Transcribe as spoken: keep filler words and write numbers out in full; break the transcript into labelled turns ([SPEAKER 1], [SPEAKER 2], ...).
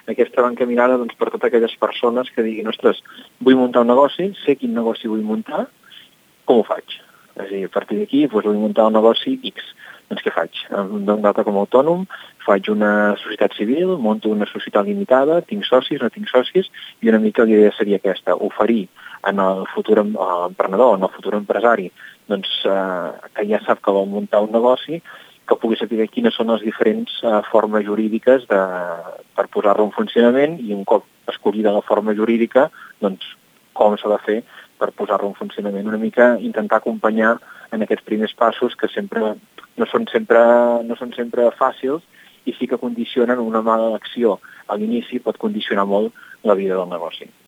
[SPEAKER 1] aquesta va encaminada doncs, per totes aquelles persones que diguin, ostres, vull muntar un negoci, sé quin negoci vull muntar, com ho faig? És a dir, a partir d'aquí doncs, vull muntar un negoci X. Doncs què faig? Em dono data com a autònom, faig una societat civil, monto una societat limitada, tinc socis, no tinc socis, i una mica la idea seria aquesta, oferir en el futur emprenedor, en el futur empresari, doncs, eh, que ja sap que vol muntar un negoci, que pugui saber quines són les diferents eh, formes jurídiques de, per posar-lo en funcionament i un cop escollida la forma jurídica, doncs com s'ha de fer per posar-lo en funcionament. Una mica intentar acompanyar en aquests primers passos que sempre no són sempre, no són sempre fàcils i sí que condicionen una mala acció a l'inici, pot condicionar molt la vida del negoci.